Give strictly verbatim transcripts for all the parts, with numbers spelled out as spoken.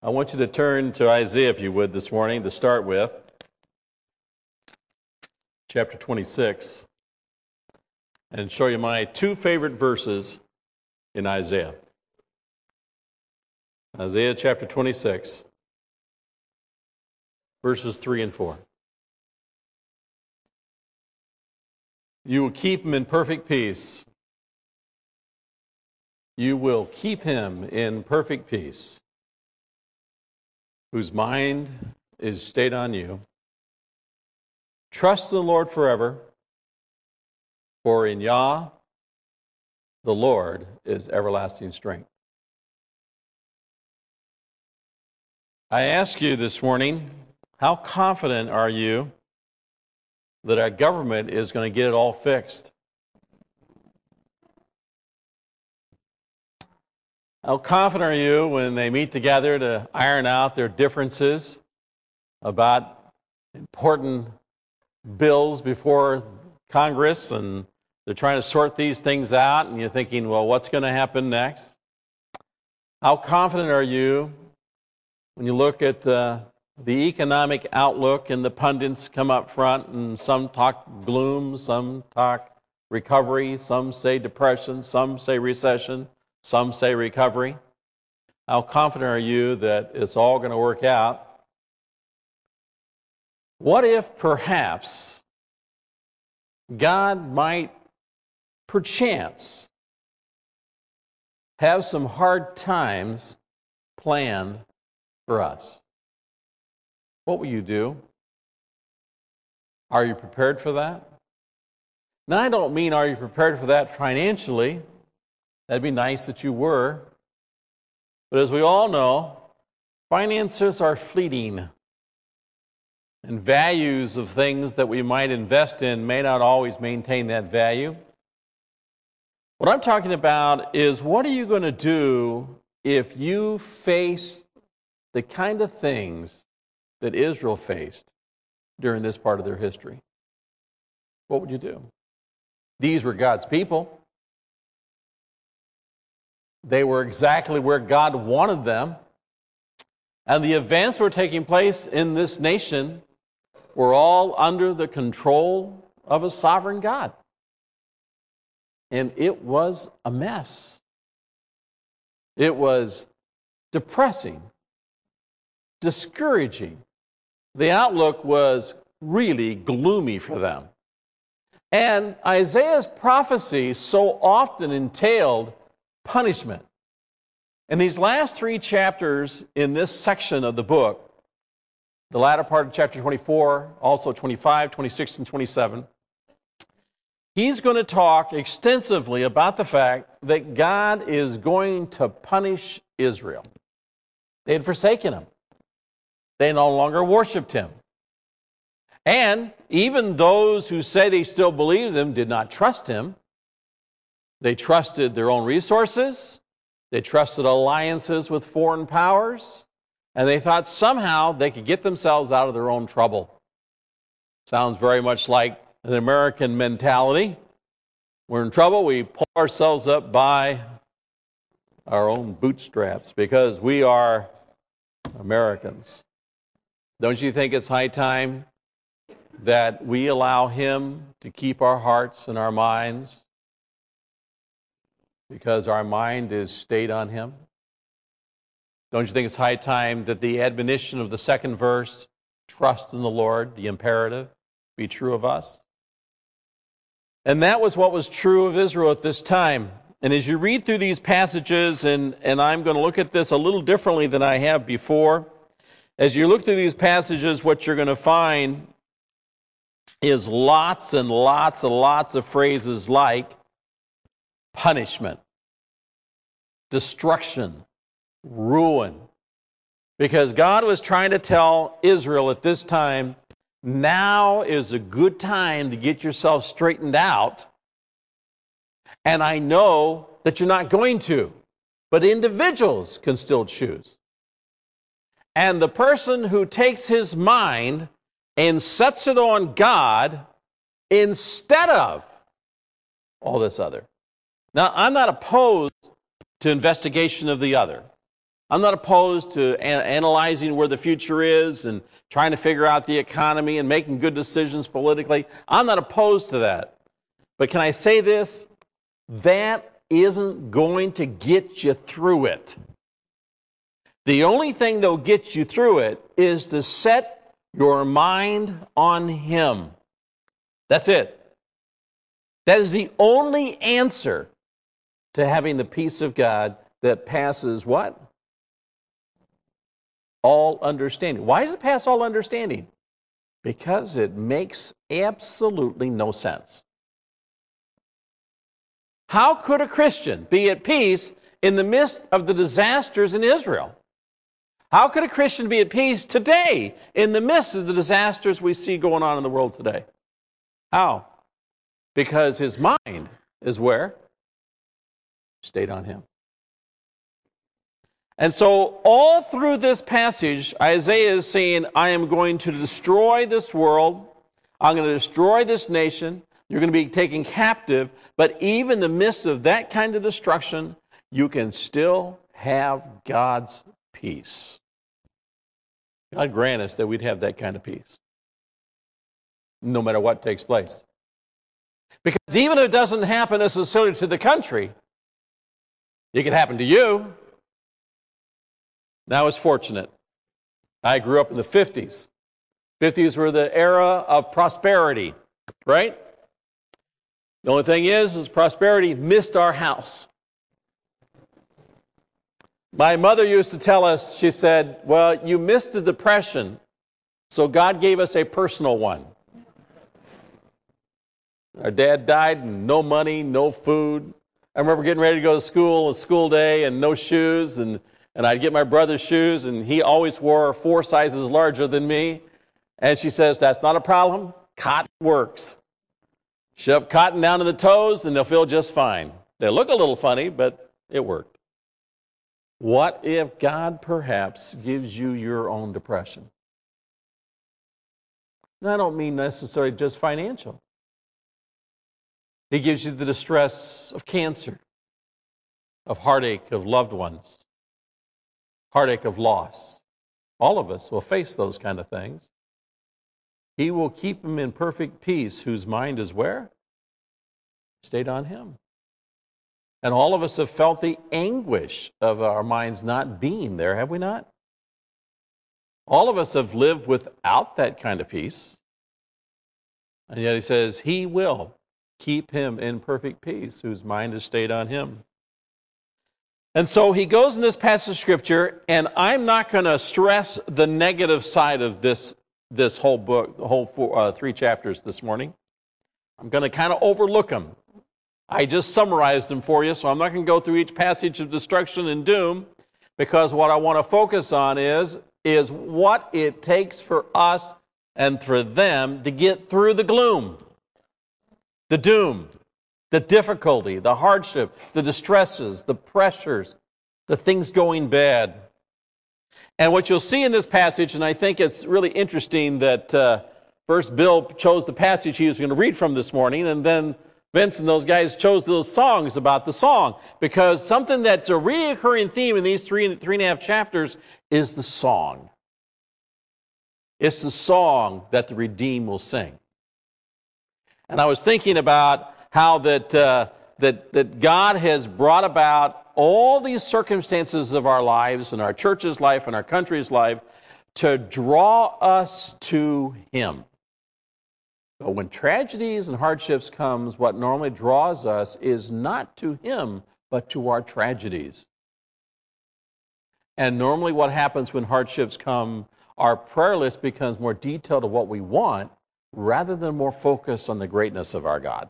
I want you to turn to Isaiah, if you would, this morning to start with. Chapter twenty-six. And show you my two favorite verses in Isaiah. Isaiah chapter twenty-six, verses three and four. You will keep him in perfect peace. You will keep him in perfect peace, whose mind is stayed on you. Trust in the Lord forever, for in Yah, the Lord is everlasting strength. I ask you this morning, how confident are you that our government is going to get it all fixed? How confident are you when they meet together to iron out their differences about important bills before Congress, and they're trying to sort these things out, and you're thinking, well, what's going to happen next? How confident are you when you look at the, the economic outlook and the pundits come up front, and some talk gloom, some talk recovery, some say depression, some say recession, some say recovery? How confident are you that it's all going to work out? What if perhaps God might perchance have some hard times planned for us? What will you do? Are you prepared for that? Now, I don't mean are you prepared for that financially. That'd be nice that you were. But as we all know, finances are fleeting, and values of things that we might invest in may not always maintain that value. What I'm talking about is, what are you going to do if you face the kind of things that Israel faced during this part of their history? What would you do? These were God's people. They were exactly where God wanted them. And the events that were taking place in this nation were all under the control of a sovereign God. And it was a mess. It was depressing, discouraging. The outlook was really gloomy for them. And Isaiah's prophecy so often entailed punishment. In these last three chapters in this section of the book, the latter part of chapter twenty-four, also twenty-five, twenty-six, and twenty-seven, he's going to talk extensively about the fact that God is going to punish Israel. They had forsaken him. They no longer worshiped him. And even those who say they still believe him did not trust him. They trusted their own resources. They trusted alliances with foreign powers. And they thought somehow they could get themselves out of their own trouble. Sounds very much like an American mentality. We're in trouble, we pull ourselves up by our own bootstraps because we are Americans. Don't you think it's high time that we allow him to keep our hearts and our minds, because our mind is stayed on him? Don't you think it's high time that the admonition of the second verse, trust in the Lord, the imperative, be true of us? And that was what was true of Israel at this time. And as you read through these passages, and, and I'm going to look at this a little differently than I have before, as you look through these passages, what you're going to find is lots and lots and lots of phrases like punishment, destruction, ruin. Because God was trying to tell Israel at this time, now is a good time to get yourself straightened out. And I know that you're not going to, but individuals can still choose. And the person who takes his mind and sets it on God instead of all this other. Now, I'm not opposed to investigation of the other. I'm not opposed to an- analyzing where the future is and trying to figure out the economy and making good decisions politically. I'm not opposed to that. But can I say this? That isn't going to get you through it. The only thing that will get you through it is to set your mind on Him. That's it. That is the only answer to having the peace of God that passes what? All understanding. Why does it pass all understanding? Because it makes absolutely no sense. How could a Christian be at peace in the midst of the disasters in Israel? How could a Christian be at peace today in the midst of the disasters we see going on in the world today? How? Because his mind is where? Stayed on Him. And so all through this passage, Isaiah is saying, I am going to destroy this world. I'm going to destroy this nation. You're going to be taken captive. But even in the midst of that kind of destruction, you can still have God's peace. God grant us that we'd have that kind of peace, no matter what takes place. Because even if it doesn't happen necessarily to the country, it could happen to you. Now, I was fortunate. I grew up in the fifties. fifties were the era of prosperity, right? The only thing is, is prosperity missed our house. My mother used to tell us, she said, well, you missed the Depression, so God gave us a personal one. Our dad died and no money, no food. I remember getting ready to go to school, a school day, and no shoes, and, and I'd get my brother's shoes, and he always wore four sizes larger than me. And she says, that's not a problem. Cotton works. Shove cotton down to the toes, and they'll feel just fine. They look a little funny, but it worked. What if God perhaps gives you your own depression? And I don't mean necessarily just financial. He gives you the distress of cancer, of heartache of loved ones, heartache of loss. All of us will face those kind of things. He will keep him in perfect peace whose mind is where? Stayed on Him. And all of us have felt the anguish of our minds not being there, have we not? All of us have lived without that kind of peace. And yet He says, He will keep him in perfect peace whose mind is stayed on Him. And so he goes in this passage of Scripture, and I'm not going to stress the negative side of this, this whole book, the whole four, uh, three chapters this morning. I'm going to kind of overlook them. I just summarized them for you, so I'm not going to go through each passage of destruction and doom, because what I want to focus on is, is what it takes for us and for them to get through the gloom, the doom, the difficulty, the hardship, the distresses, the pressures, the things going bad. And what you'll see in this passage, and I think it's really interesting that uh, first Bill chose the passage he was going to read from this morning, and then Vince and those guys chose those songs about the song, because something that's a reoccurring theme in these three, three and a half chapters is the song. It's the song that the redeemed will sing. And I was thinking about how that, uh, that, that God has brought about all these circumstances of our lives and our church's life and our country's life to draw us to Him. But when tragedies and hardships comes, what normally draws us is not to Him, but to our tragedies. And normally what happens when hardships come, our prayer list becomes more detailed to what we want rather than more focused on the greatness of our God.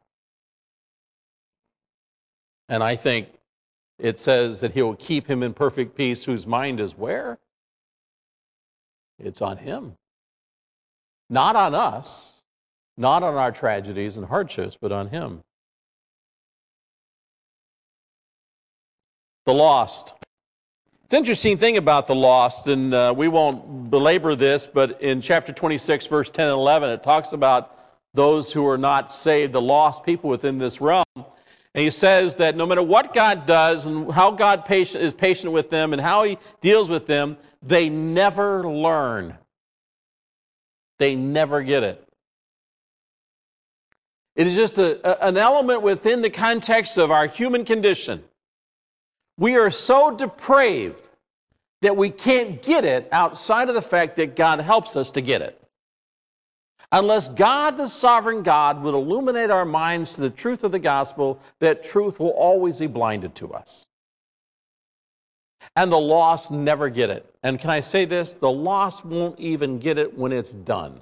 And I think it says that He will keep him in perfect peace whose mind is where? It's on Him. Not on us, not on our tragedies and hardships, but on Him. The lost. It's an interesting thing about the lost, and uh, we won't belabor this, but in chapter twenty-six, verse ten and eleven, it talks about those who are not saved, the lost people within this realm. And he says that no matter what God does and how God patient, is patient with them and how he deals with them, they never learn. They never get it. It is just a, a, an element within the context of our human condition. We are so depraved that we can't get it outside of the fact that God helps us to get it. Unless God, the sovereign God, would illuminate our minds to the truth of the gospel, that truth will always be blinded to us. And the lost never get it. And can I say this? The lost won't even get it when it's done.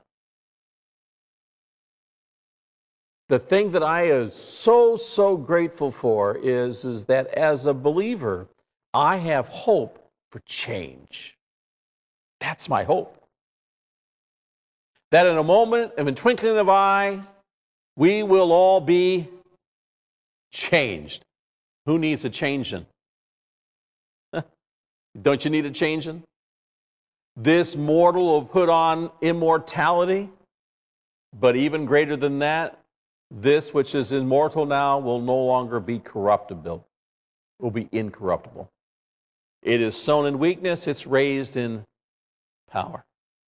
The thing that I am so, so grateful for is, is that as a believer, I have hope for change. That's my hope. That in a moment, in a twinkling of an eye, we will all be changed. Who needs a changing? Don't you need a changing? This mortal will put on immortality, but even greater than that, this which is immortal now will no longer be corruptible. It will be incorruptible. It is sown in weakness, it's raised in power.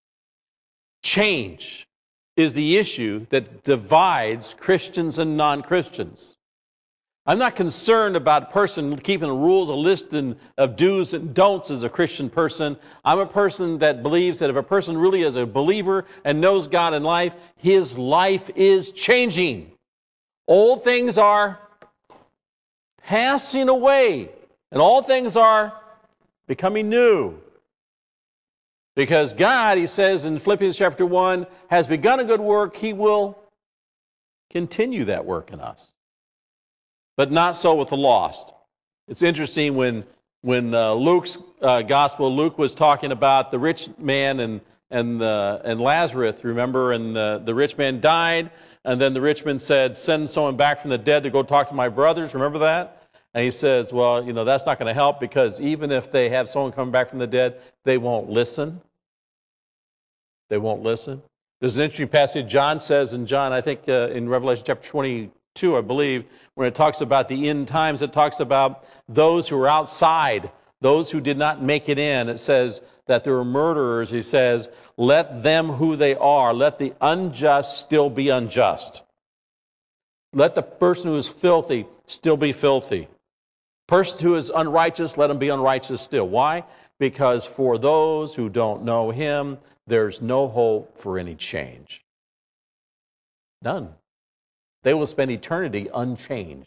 Change is the issue that divides Christians and non-Christians. I'm not concerned about a person keeping the rules, a list of do's and don'ts as a Christian person. I'm a person that believes that if a person really is a believer and knows God in life, his life is changing. Old things are passing away, and all things are becoming new. Because God, he says in Philippians chapter one, has begun a good work. He will continue that work in us. But not so with the lost. It's interesting when when uh, Luke's uh, gospel, Luke was talking about the rich man and and uh, and Lazarus, remember, and the, the rich man died, and then the rich man said, send someone back from the dead to go talk to my brothers, remember that? And he says, well, you know, that's not going to help, because even if they have someone come back from the dead, they won't listen. They won't listen. There's an interesting passage John says in John, I think uh, in Revelation chapter twenty-two, I believe, when it talks about the end times, it talks about those who are outside, those who did not make it in. It says that there are murderers. He says, let them who they are, let the unjust still be unjust. Let the person who is filthy still be filthy. Person who is unrighteous, let him be unrighteous still. Why? Because for those who don't know him, there's no hope for any change. None. They will spend eternity unchanged.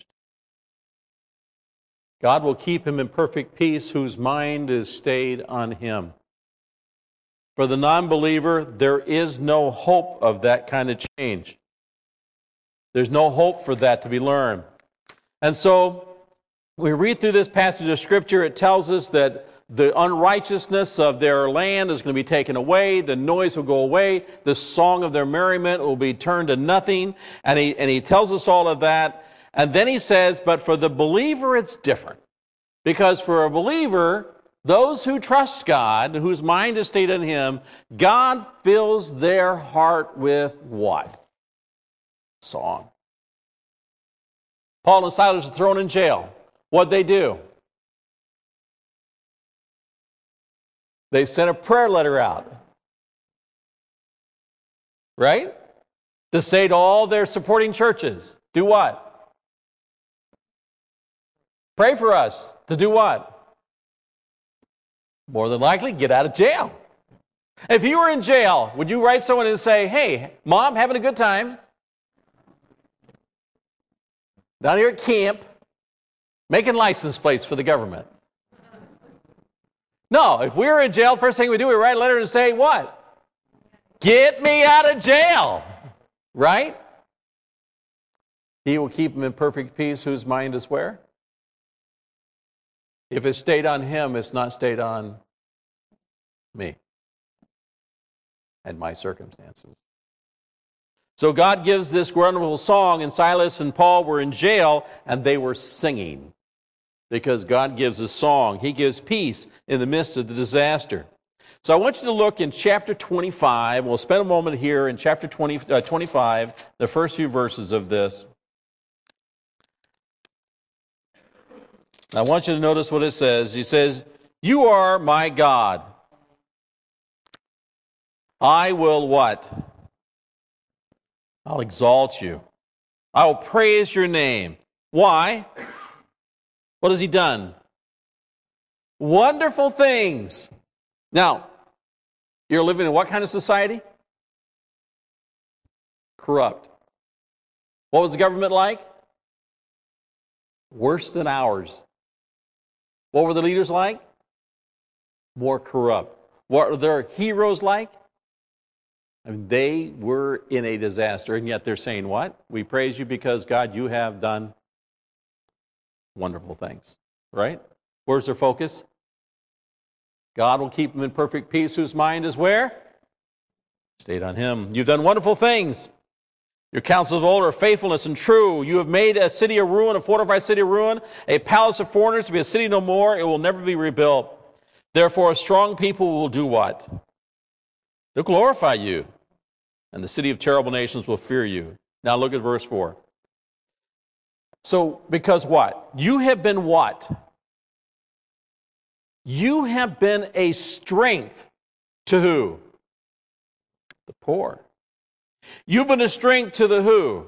God will keep him in perfect peace whose mind is stayed on him. For the non-believer, there is no hope of that kind of change. There's no hope for that to be learned. And so, we read through this passage of Scripture, it tells us that the unrighteousness of their land is going to be taken away, the noise will go away, the song of their merriment will be turned to nothing, and he, and he tells us all of that. And then he says, but for the believer it's different. Because for a believer, those who trust God, whose mind is stayed on him, God fills their heart with what? Song. Paul and Silas are thrown in jail. What'd they do? They sent a prayer letter out. Right? To say to all their supporting churches, do what? Pray for us. To do what? More than likely, get out of jail. If you were in jail, would you write someone and say, hey, Mom, having a good time? Down here at camp, making license plates for the government. No, if we were in jail, first thing we do, we write a letter and say, what? Get me out of jail. Right? He will keep him in perfect peace whose mind is where? If it's stayed on him, it's not stayed on me and my circumstances. So God gives this wonderful song, and Silas and Paul were in jail, and they were singing. Because God gives a song. He gives peace in the midst of the disaster. So I want you to look in chapter twenty-five. We'll spend a moment here in chapter twenty, uh, twenty-five, the first few verses of this. I want you to notice what it says. He says, you are my God. I will what? I'll exalt you. I will praise your name. Why? What has he done? Wonderful things. Now, you're living in what kind of society? Corrupt. What was the government like? Worse than ours. What were the leaders like? More corrupt. What were their heroes like? I mean, they were in a disaster, and yet they're saying what? We praise you because, God, you have done wonderful things. Right? Where's their focus? God will keep them in perfect peace, whose mind is where? Stayed on him. You've done wonderful things. Your counsels of old are faithfulness and true. You have made a city a ruin, a fortified city a ruin, a palace of foreigners to be a city no more. It will never be rebuilt. Therefore, a strong people will do what? They'll glorify you. And the city of terrible nations will fear you. Now look at verse four. So, because what? You have been what? You have been a strength to who? The poor. You've been a strength to the who?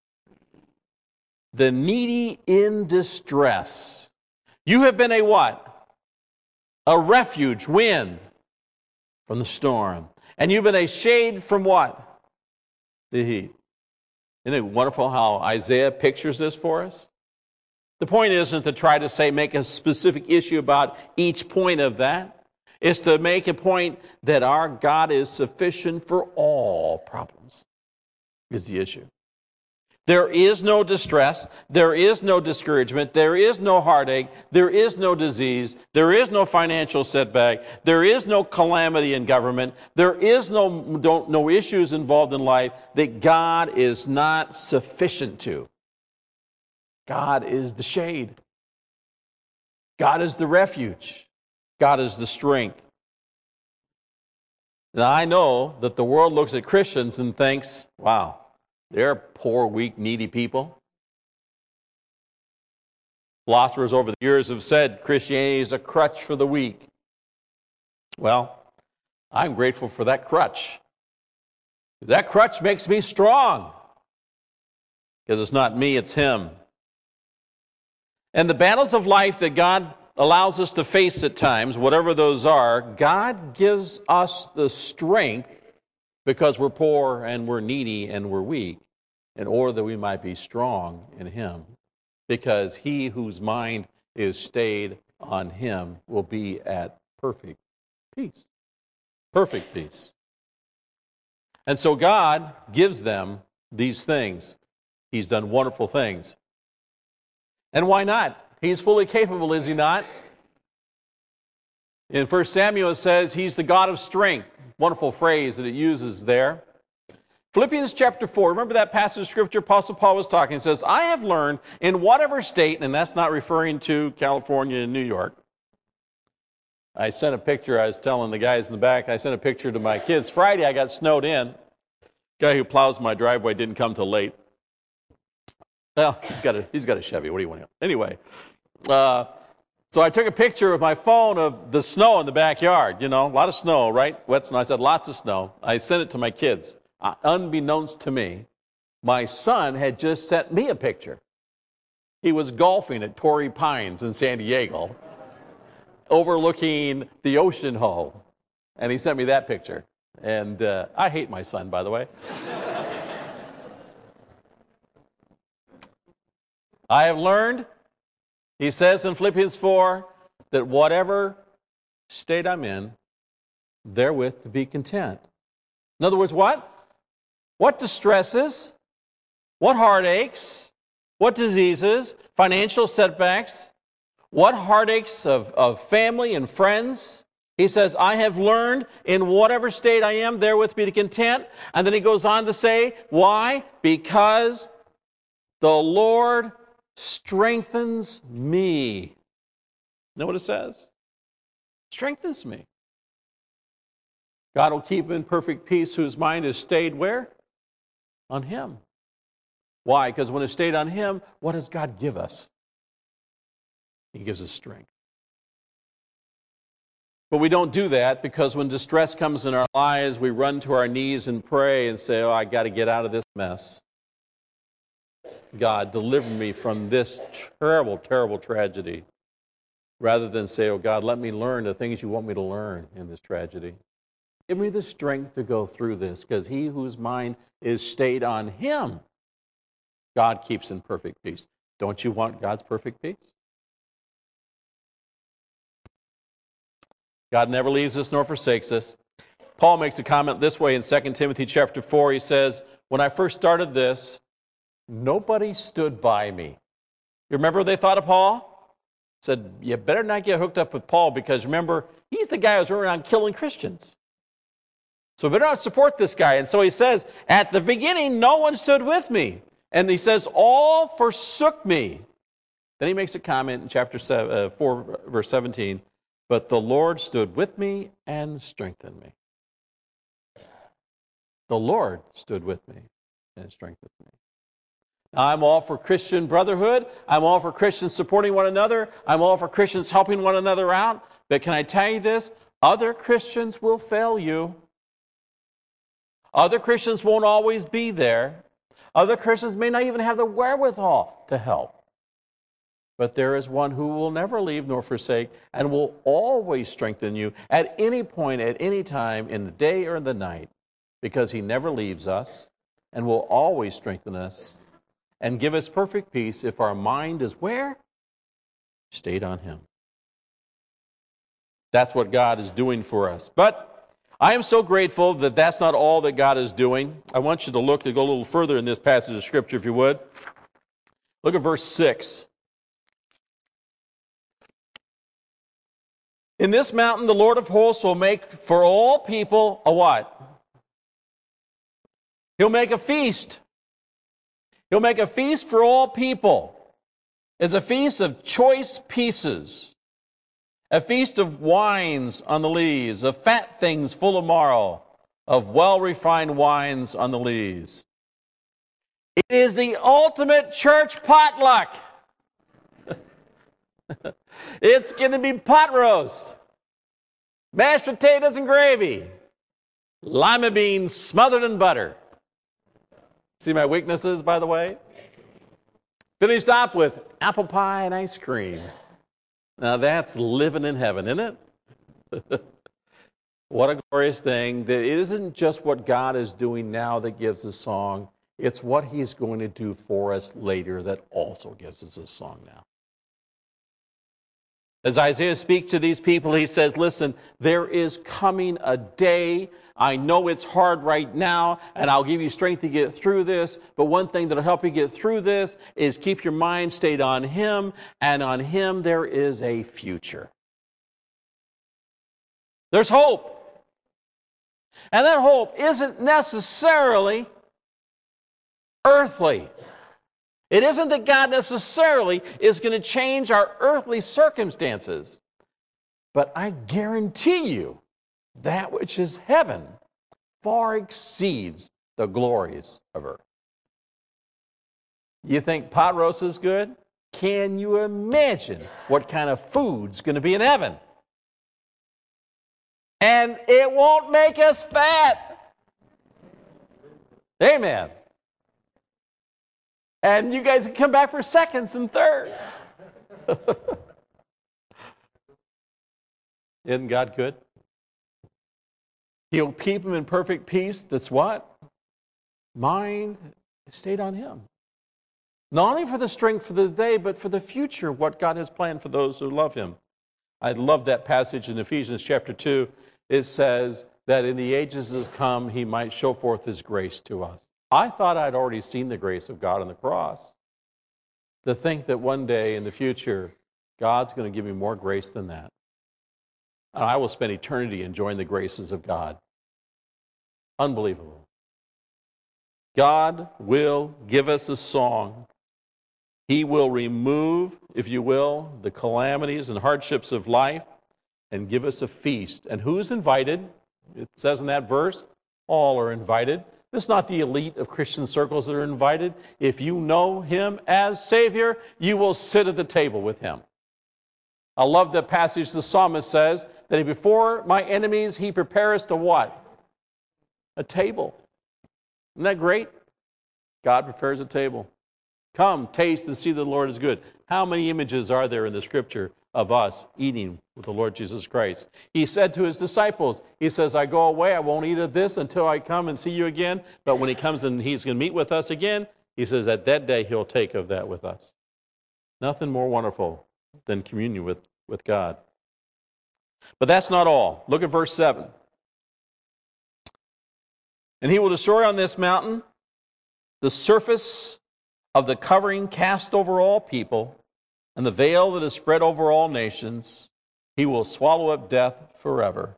The needy in distress. You have been a what? A refuge, wind from the storm. And you've been a shade from what? The heat. Isn't it wonderful how Isaiah pictures this for us? The point isn't to try to say, make a specific issue about each point of that. It's to make a point that our God is sufficient for all problems, is the issue. There is no distress. There is no discouragement. There is no heartache. There is no disease. There is no financial setback. There is no calamity in government. There is no, don't, no issues involved in life that God is not sufficient to. God is the shade. God is the refuge. God is the strength. Now, I know that the world looks at Christians and thinks, wow, they're poor, weak, needy people. Philosophers over the years have said Christianity is a crutch for the weak. Well, I'm grateful for that crutch. That crutch makes me strong. Because it's not me, it's him. And the battles of life that God allows us to face at times, whatever those are, God gives us the strength because we're poor and we're needy and we're weak, in order that we might be strong in him. Because he whose mind is stayed on him will be at perfect peace. Perfect peace. And so God gives them these things. He's done wonderful things. And why not? He's fully capable, is he not? In First Samuel it says he's the God of strength. Wonderful phrase that it uses there. Philippians chapter four, remember that passage of Scripture Apostle Paul was talking? It says, I have learned in whatever state, and that's not referring to California and New York. I sent a picture, I was telling the guys in the back, I sent a picture to my kids. Friday I got snowed in. The guy who plows my driveway didn't come till late. Well, he's got a, he's got a Chevy. What do you want? Anyway, uh, so I took a picture with my phone of the snow in the backyard. You know, a lot of snow, right? Wet snow. I said, lots of snow. I sent it to my kids. Uh, unbeknownst to me, my son had just sent me a picture. He was golfing at Torrey Pines in San Diego, overlooking the ocean hull. And he sent me that picture. And uh, I hate my son, by the way. I have learned, he says in Philippians four, that whatever state I'm in, therewith to be content. In other words, what? What distresses, what heartaches, what diseases, financial setbacks, what heartaches of, of family and friends. He says, I have learned in whatever state I am, therewith be content. And then he goes on to say, why? Because the Lord strengthens me. You know what it says? Strengthens me. God will keep in perfect peace whose mind is stayed where? On him. Why? Because when it's stayed on him, what does God give us? He gives us strength. But we don't do that because when distress comes in our lives, we run to our knees and pray and say, oh, I got to get out of this mess. God, deliver me from this terrible, terrible tragedy. Rather than say, oh, God, let me learn the things you want me to learn in this tragedy. Give me the strength to go through this, because he whose mind is stayed on him, God keeps in perfect peace. Don't you want God's perfect peace? God never leaves us nor forsakes us. Paul makes a comment this way in Second Timothy chapter four. He says, when I first started this, nobody stood by me. You remember what they thought of Paul? Said, you better not get hooked up with Paul, because remember, he's the guy who's running around killing Christians. So we better not support this guy. And so he says, at the beginning, no one stood with me. And he says, all forsook me. Then he makes a comment in chapter seven, uh, four, verse seventeen. But the Lord stood with me and strengthened me. The Lord stood with me and strengthened me. Now, I'm all for Christian brotherhood. I'm all for Christians supporting one another. I'm all for Christians helping one another out. But can I tell you this? Other Christians will fail you. Other Christians won't always be there. Other Christians may not even have the wherewithal to help. But there is one who will never leave nor forsake and will always strengthen you at any point, at any time, in the day or in the night, because he never leaves us and will always strengthen us and give us perfect peace if our mind is where? Stayed on him. That's what God is doing for us. But I am so grateful that that's not all that God is doing. I want you to look, to go a little further in this passage of Scripture, if you would. Look at verse six. In this mountain, the Lord of hosts will make for all people a what? He'll make a feast. He'll make a feast for all people. It's a feast of choice pieces. A feast of wines on the lees, of fat things full of marrow, of well-refined wines on the lees. It is the ultimate church potluck. It's going to be pot roast, mashed potatoes and gravy, lima beans smothered in butter. See my weaknesses, by the way? Finished up with apple pie and ice cream. Now that's living in heaven, isn't it? What a glorious thing. That it isn't just what God is doing now that gives us song. It's what he's going to do for us later that also gives us a song now. As Isaiah speaks to these people, he says, listen, there is coming a day. I know it's hard right now, and I'll give you strength to get through this. But one thing that will help you get through this is keep your mind stayed on him, and on him there is a future. There's hope. And that hope isn't necessarily earthly. It isn't that God necessarily is going to change our earthly circumstances. But I guarantee you, that which is heaven far exceeds the glories of earth. You think pot roast is good? Can you imagine what kind of food's going to be in heaven? And it won't make us fat. Amen. And you guys can come back for seconds and thirds. Isn't God good? He'll keep them in perfect peace. That's what? Mind stayed on him. Not only for the strength for the day, but for the future, what God has planned for those who love him. I love that passage in Ephesians chapter two. It says that in the ages to come, he might show forth his grace to us. I thought I'd already seen the grace of God on the cross. To think that one day in the future, God's going to give me more grace than that. And I will spend eternity enjoying the graces of God. Unbelievable. God will give us a song. He will remove, if you will, the calamities and hardships of life and give us a feast. And who's invited? It says in that verse, all are invited. It's not the elite of Christian circles that are invited. If you know him as Savior, you will sit at the table with him. I love the passage the psalmist says that before my enemies he prepares to what? A table. Isn't that great? God prepares a table. Come, taste and see that the Lord is good. How many images are there in the scripture of us eating with the Lord Jesus Christ? He said to his disciples, he says, I go away, I won't eat of this until I come and see you again. But when he comes and he's going to meet with us again, he says at that day he'll take of that with us. Nothing more wonderful than communion with, with God. But that's not all. Look at verse seven. And he will destroy on this mountain the surface of the covering cast over all people, and the veil that is spread over all nations. He will swallow up death forever.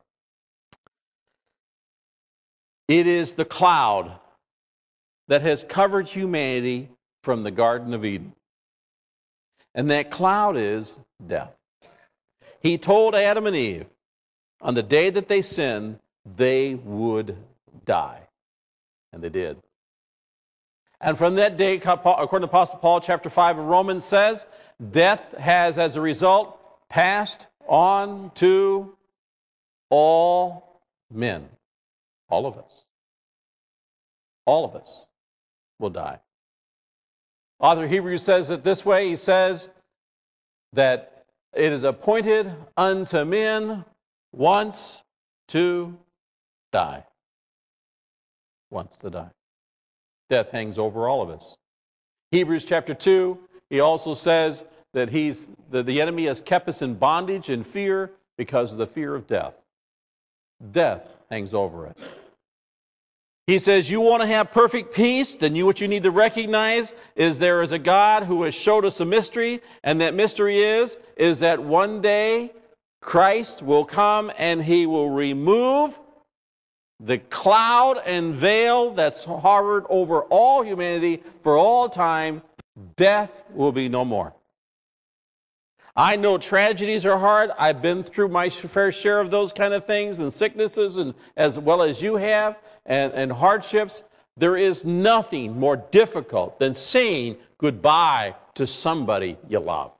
It is the cloud that has covered humanity from the Garden of Eden. And that cloud is death. He told Adam and Eve, on the day that they sinned, they would die. And they did. And from that day, according to Apostle Paul, chapter five of Romans says, death has, as a result, passed on to all men. All of us. All of us will die. Author of Hebrews says it this way. He says that it is appointed unto men once to die. Once to die. Death hangs over all of us. Hebrews chapter two, he also says that he's that the enemy has kept us in bondage and fear because of the fear of death. Death hangs over us. He says, you want to have perfect peace, then you what you need to recognize is there is a God who has showed us a mystery, and that mystery is, is that one day Christ will come and he will remove the cloud and veil that's hovered over all humanity for all time. Death will be no more. I know tragedies are hard. I've been through my fair share of those kind of things and sicknesses, and as well as you have, and, and hardships. There is nothing more difficult than saying goodbye to somebody you love.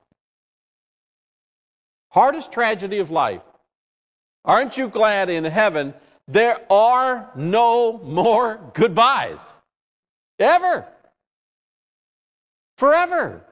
Hardest tragedy of life. Aren't you glad in heaven there are no more goodbyes? Ever. Forever.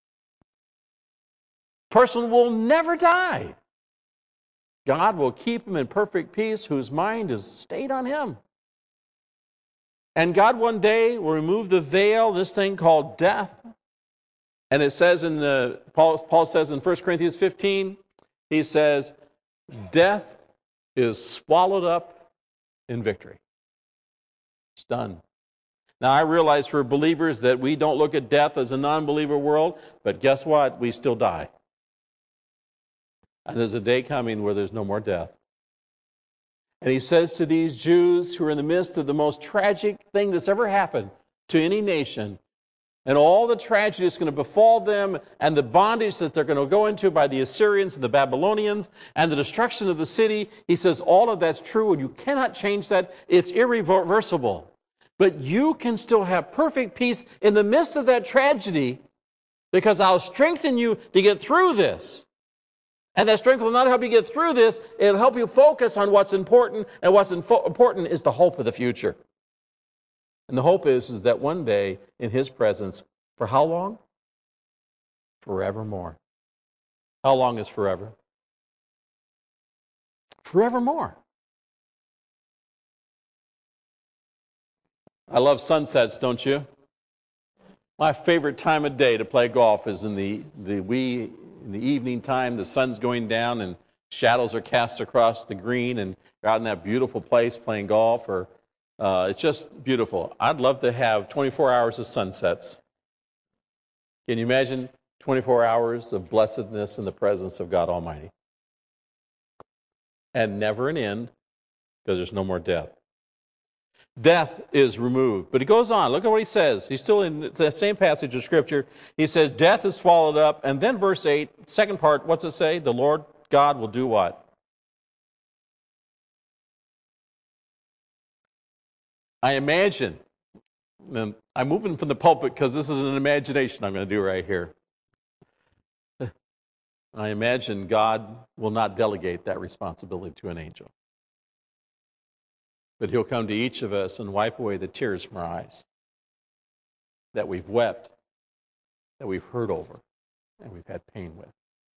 Person will never die. God will keep him in perfect peace whose mind is stayed on him. And God one day will remove the veil, this thing called death. And it says in the, Paul, Paul says in First Corinthians fifteen, he says, death is swallowed up in victory. It's done. Now I realize for believers that we don't look at death as a non-believer world, but guess what? We still die. And there's a day coming where there's no more death. And he says to these Jews who are in the midst of the most tragic thing that's ever happened to any nation, and all the tragedy that's going to befall them, and the bondage that they're going to go into by the Assyrians and the Babylonians, and the destruction of the city, he says all of that's true, and you cannot change that. It's irreversible. But you can still have perfect peace in the midst of that tragedy, because I'll strengthen you to get through this. And that strength will not help you get through this. It'll help you focus on what's important. And what's info- important is the hope of the future. And the hope is, is that one day in his presence, for how long? Forevermore. How long is forever? Forevermore. I love sunsets, don't you? My favorite time of day to play golf is in the, the wee in the evening time. The sun's going down and shadows are cast across the green, and you're out in that beautiful place playing golf. Or uh, it's just beautiful. I'd love to have twenty-four hours of sunsets. Can you imagine twenty-four hours of blessedness in the presence of God Almighty? And never an end, because there's no more death. Death is removed. But he goes on. Look at what he says. He's still in the same passage of Scripture. He says, death is swallowed up. And then verse eight, second part, what's it say? The Lord God will do what? I imagine, and I'm moving from the pulpit because this is an imagination I'm going to do right here. I imagine God will not delegate that responsibility to an angel. But he'll come to each of us and wipe away the tears from our eyes that we've wept, that we've hurt over, and we've had pain with.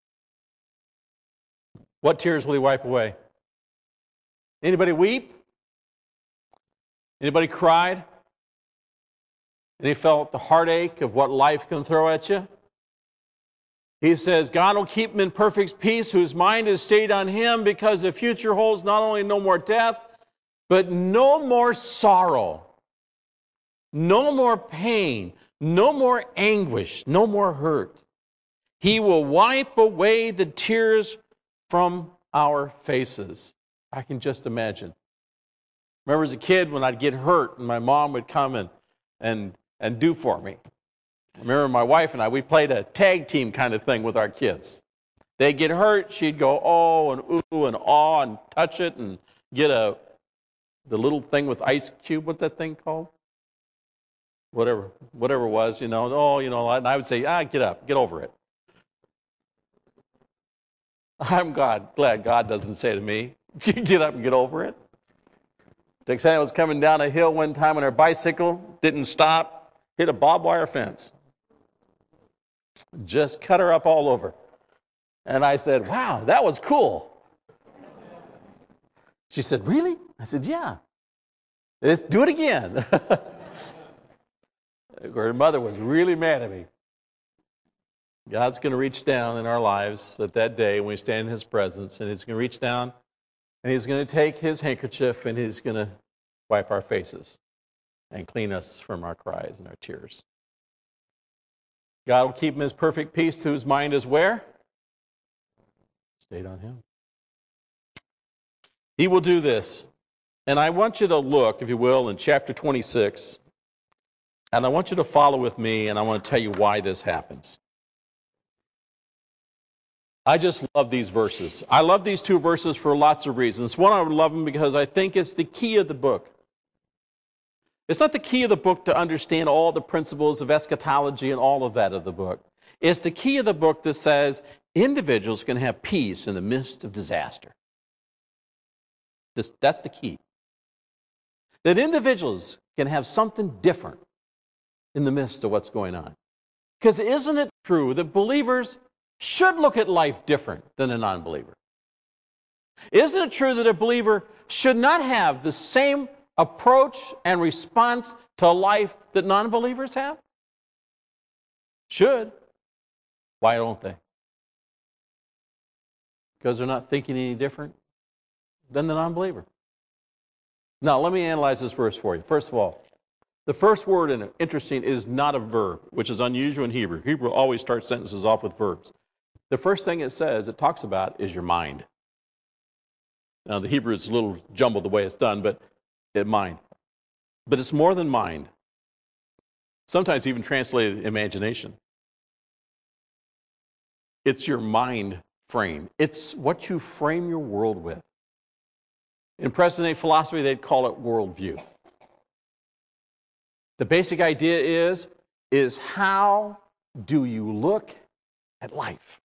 What tears will he wipe away? Anybody weep? Anybody cried? Any felt the heartache of what life can throw at you? He says, God will keep him in perfect peace whose mind is stayed on him, because the future holds not only no more death, but no more sorrow, no more pain, no more anguish, no more hurt. He will wipe away the tears from our faces. I can just imagine. Remember as a kid when I'd get hurt and my mom would come and, and, and do for me. I remember my wife and I, we played a tag team kind of thing with our kids. They'd get hurt, she'd go oh and ooh and aw and touch it and get a the little thing with ice cube, what's that thing called? Whatever, whatever it was, you know, oh, you know, and I would say, ah, get up, get over it. I'm God, glad God doesn't say to me, you get up and get over it. Texana was coming down a hill one time on her bicycle, didn't stop, hit a barbed wire fence. Just cut her up all over. And I said, wow, that was cool. She said, really? I said, yeah. Let's do it again. Her mother was really mad at me. God's going to reach down in our lives at that day when we stand in his presence, and he's going to reach down and he's going to take his handkerchief and he's going to wipe our faces and clean us from our cries and our tears. God will keep him in his perfect peace whose mind is where? Stayed on him. He will do this. And I want you to look, if you will, in chapter twenty-six. And I want you to follow with me, and I want to tell you why this happens. I just love these verses. I love these two verses for lots of reasons. One, I love them because I think it's the key of the book. It's not the key of the book to understand all the principles of eschatology and all of that of the book. It's the key of the book that says individuals can have peace in the midst of disaster. This, that's the key. That individuals can have something different in the midst of what's going on. Because isn't it true that believers should look at life different than a non-believer? Isn't it true that a believer should not have the same approach and response to life that non-believers have? Should. Why don't they? Because they're not thinking any different than the non-believer. Now, let me analyze this verse for you. First of all, the first word in it, interesting, is not a verb, which is unusual in Hebrew. Hebrew always starts sentences off with verbs. The first thing it says, it talks about, is your mind. Now, the Hebrew is a little jumbled the way it's done, but it mind. But it's more than mind. Sometimes even translated imagination. It's your mind frame. It's what you frame your world with. In present-day philosophy, they'd call it worldview. The basic idea is, is how do you look at life?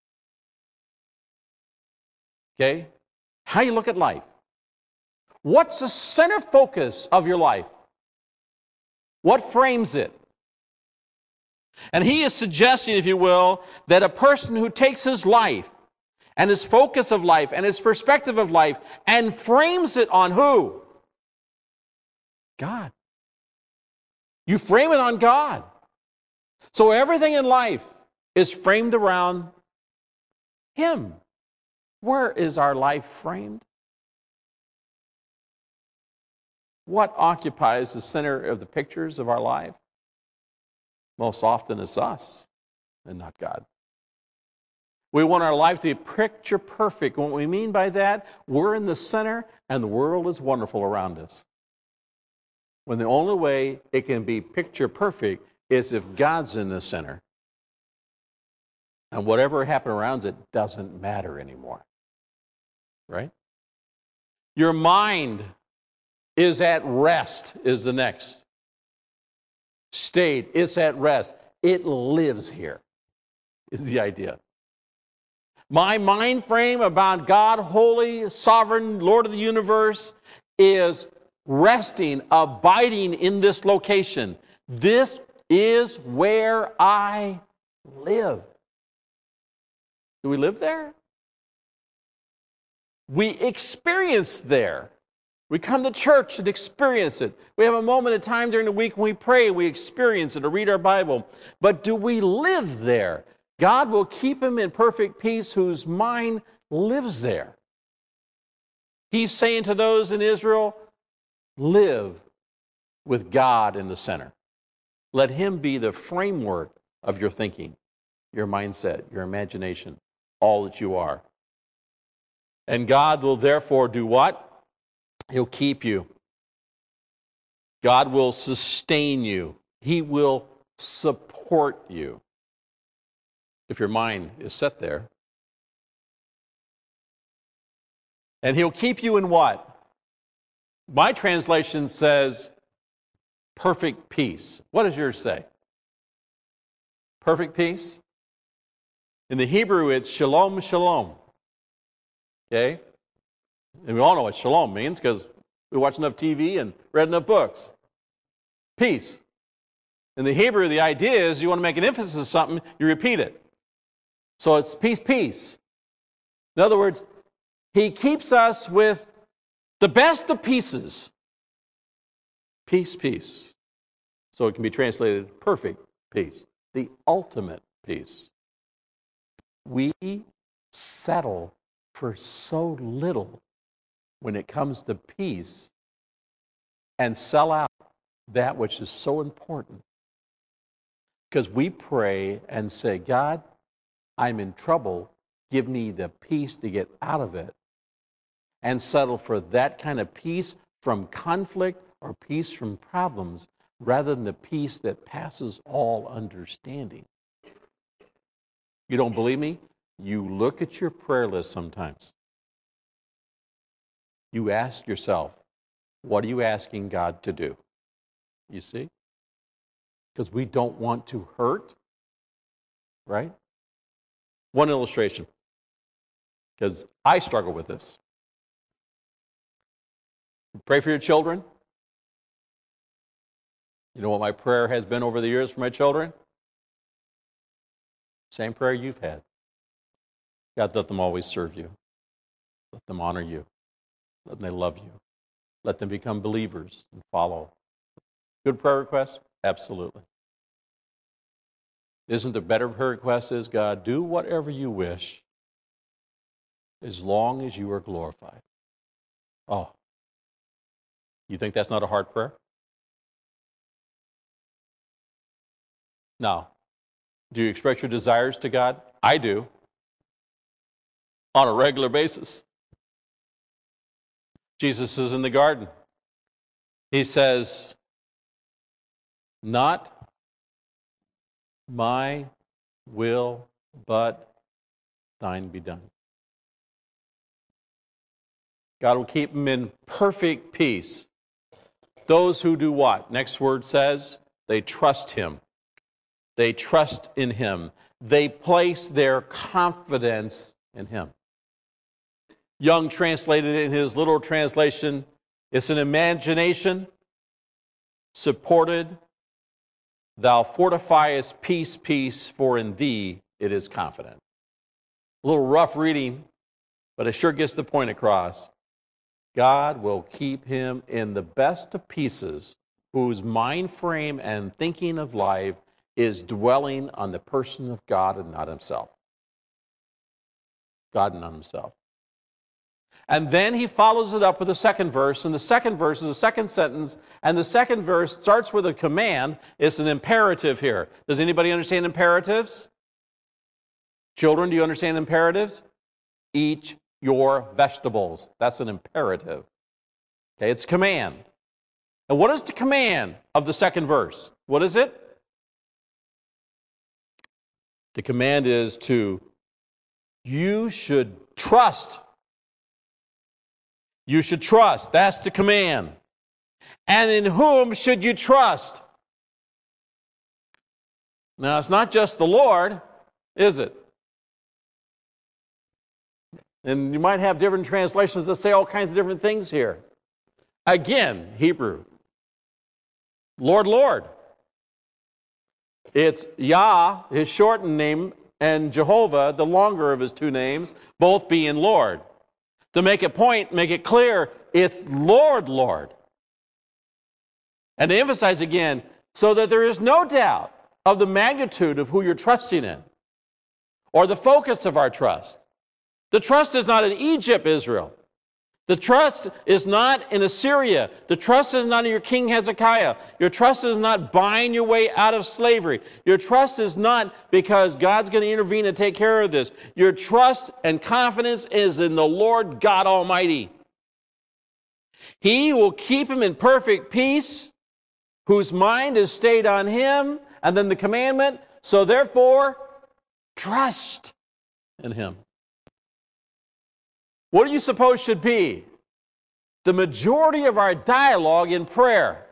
Okay? How you look at life. What's the center focus of your life? What frames it? And he is suggesting, if you will, that a person who takes his life and his focus of life and his perspective of life and frames it on who? God. You frame it on God. So everything in life is framed around him. Where is our life framed? What occupies the center of the pictures of our life? Most often it's us and not God. We want our life to be picture perfect. What we mean by that, we're in the center and the world is wonderful around us. When the only way it can be picture perfect is if God's in the center. And whatever happened around it doesn't matter anymore. Right? Your mind is at rest, is the next. State, it's at rest. It lives here, is the idea. My mind frame about God, holy, sovereign, Lord of the universe, is resting, abiding in this location. This is where I live. Do we live there? We experience there. We come to church and experience it. We have a moment of time during the week when we pray, we experience it, or read our Bible. But do we live there? God will keep him in perfect peace whose mind lives there. He's saying to those in Israel, live with God in the center. Let him be the framework of your thinking, your mindset, your imagination, all that you are. And God will therefore do what? He'll keep you. God will sustain you. He will support you if your mind is set there. And he'll keep you in what? My translation says perfect peace. What does yours say? Perfect peace? In the Hebrew, it's shalom, shalom. Okay? And we all know what shalom means because we watch enough T V and read enough books. Peace. In the Hebrew, the idea is you want to make an emphasis on something, you repeat it. So it's peace, peace. In other words, he keeps us with the best of pieces. Peace, peace. So it can be translated perfect peace, the ultimate peace. We settle for so little when it comes to peace and sell out that which is so important. Because we pray and say, God, I'm in trouble. Give me the peace to get out of it. And settle for that kind of peace from conflict or peace from problems rather than the peace that passes all understanding. You don't believe me? You look at your prayer list sometimes. You ask yourself, what are you asking God to do? You see? Because we don't want to hurt, right? One illustration, because I struggle with this. Pray for your children. You know what my prayer has been over the years for my children? Same prayer you've had. God, let them always serve you. Let them honor you. Let them love you. Let them become believers and follow. Good prayer request? Absolutely. Isn't the better prayer request is, God, do whatever you wish as long as you are glorified. Oh, you think that's not a hard prayer? Now, do you express your desires to God? I do. On a regular basis. Jesus is in the garden. He says, not my will, but thine be done. God will keep them in perfect peace. Those who do what? Next word says, they trust him. They trust in him. They place their confidence in him. Young translated in his literal translation, it's an imagination supported. Thou fortifiest peace, peace, for in thee it is confident. A little rough reading, but it sure gets the point across. God will keep him in the best of pieces, whose mind frame and thinking of life is dwelling on the person of God and not himself. God and not himself. And then he follows it up with a second verse, and the second verse is a second sentence, and the second verse starts with a command. It's an imperative here. Does anybody understand imperatives? Children, do you understand imperatives? Eat your vegetables. That's an imperative. Okay, it's command. And what is the command of the second verse? What is it? The command is to, you should trust. You should trust. That's the command. And in whom should you trust? Now, it's not just the Lord, is it? And you might have different translations that say all kinds of different things here. Again, Hebrew. Lord, Lord. It's Yah, his shortened name, and Jehovah, the longer of his two names, both being Lord. To make a point, make it clear, it's Lord, Lord. And to emphasize again, so that there is no doubt of the magnitude of who you're trusting in, or the focus of our trust. The trust is not in Egypt, Israel. The trust is not in Assyria. The trust is not in your king Hezekiah. Your trust is not buying your way out of slavery. Your trust is not because God's going to intervene and take care of this. Your trust and confidence is in the Lord God Almighty. He will keep him in perfect peace, whose mind is stayed on him. And then the commandment, so therefore, trust in him. What do you suppose should be the majority of our dialogue in prayer?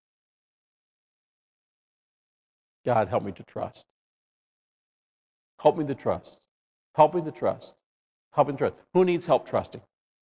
God, help me to trust. Help me to trust. Help me to trust. Help me to trust. Who needs help trusting?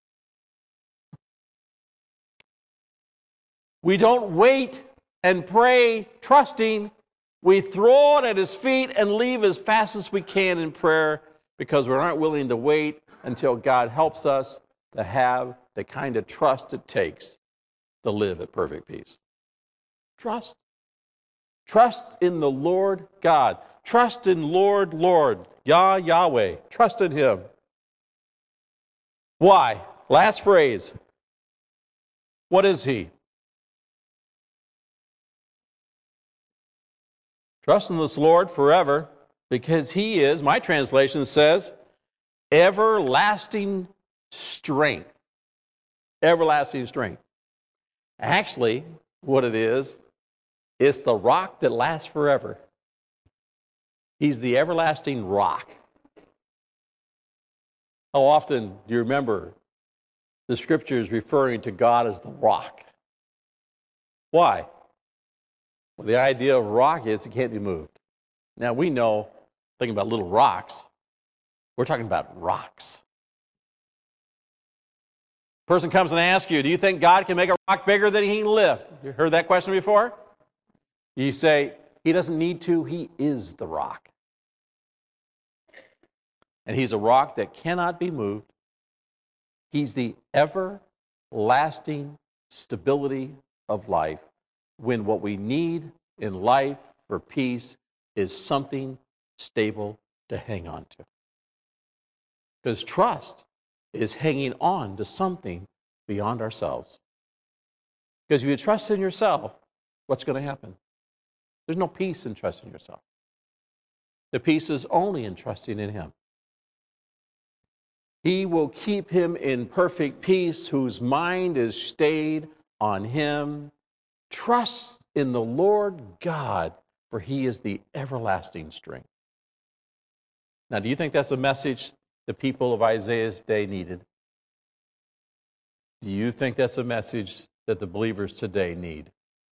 We don't wait and pray trusting. We throw it at his feet and leave as fast as we can in prayer because we aren't willing to wait until God helps us to have the kind of trust it takes to live at perfect peace. Trust. Trust in the Lord God. Trust in Lord, Lord, Yah, Yahweh. Trust in him. Why? Last phrase. What is he? Trust in this Lord forever because he is, my translation says, everlasting strength. Everlasting strength. Actually, what it is, it's the rock that lasts forever. He's the everlasting rock. How often do you remember the scriptures referring to God as the rock? Why? Well, the idea of rock is it can't be moved. Now we know, thinking about little rocks, we're talking about rocks. Person comes and asks you, do you think God can make a rock bigger than he can lift? You heard that question before? You say, he doesn't need to, he is the rock. And he's a rock that cannot be moved. He's the everlasting stability of life when what we need in life for peace is something stable to hang on to. Because trust is hanging on to something beyond ourselves. Because if you trust in yourself, what's going to happen? There's no peace in trusting yourself. The peace is only in trusting in him. He will keep him in perfect peace, whose mind is stayed on him. Trust in the Lord God, for he is the everlasting strength. Now, do you think that's a message the people of Isaiah's day needed? Do you think that's a message that the believers today need?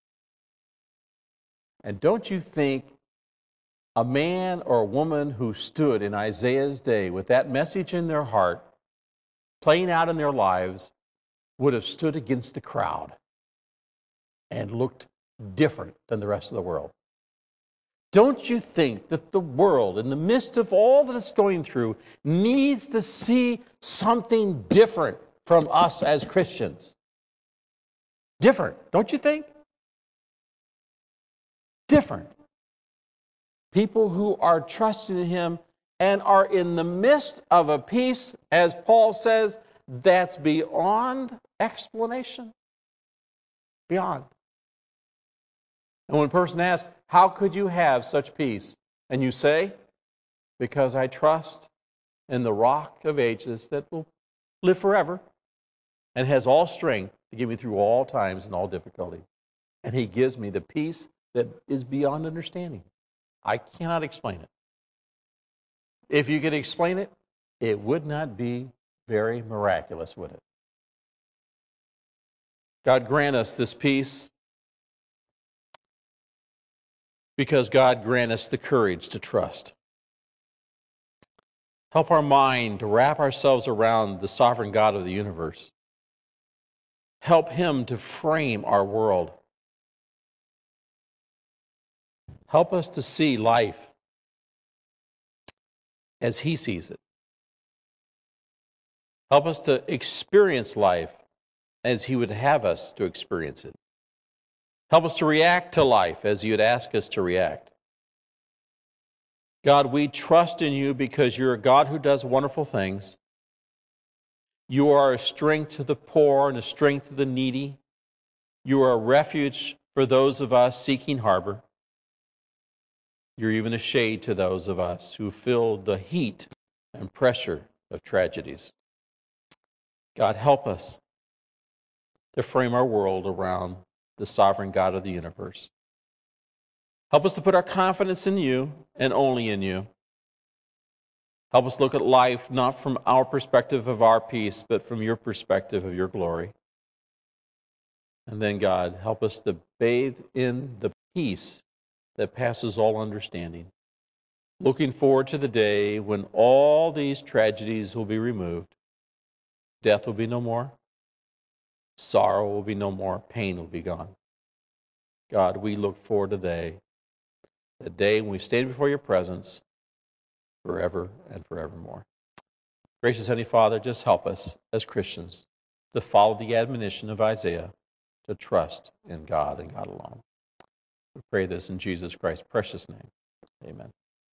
And don't you think a man or a woman who stood in Isaiah's day with that message in their heart, playing out in their lives, would have stood against the crowd and looked different than the rest of the world? Don't you think that the world, in the midst of all that it's going through, needs to see something different from us as Christians? Different, don't you think? Different. People who are trusting in him and are in the midst of a peace, as Paul says, that's beyond explanation. Beyond. And when a person asks, how could you have such peace? And you say, because I trust in the rock of ages that will live forever and has all strength to get me through all times and all difficulty. And he gives me the peace that is beyond understanding. I cannot explain it. If you could explain it, it would not be very miraculous, would it? God grant us this peace because God grant us the courage to trust. Help our mind to wrap ourselves around the sovereign God of the universe. Help Him to frame our world. Help us to see life as He sees it. Help us to experience life as He would have us to experience it. Help us to react to life as You'd ask us to react. God, we trust in You because You're a God who does wonderful things. You are a strength to the poor and a strength to the needy. You are a refuge for those of us seeking harbor. You're even a shade to those of us who feel the heat and pressure of tragedies. God, help us to frame our world around the sovereign God of the universe. Help us to put our confidence in You and only in You. Help us look at life not from our perspective of our peace, but from Your perspective of Your glory. And then, God, help us to bathe in the peace that passes all understanding, looking forward to the day when all these tragedies will be removed. Death will be no more. Sorrow will be no more. Pain will be gone. God, we look forward to the day, the day when we stand before Your presence forever and forevermore. Gracious Heavenly Father, just help us as Christians to follow the admonition of Isaiah, to trust in God and God alone. We pray this in Jesus Christ's precious name. Amen.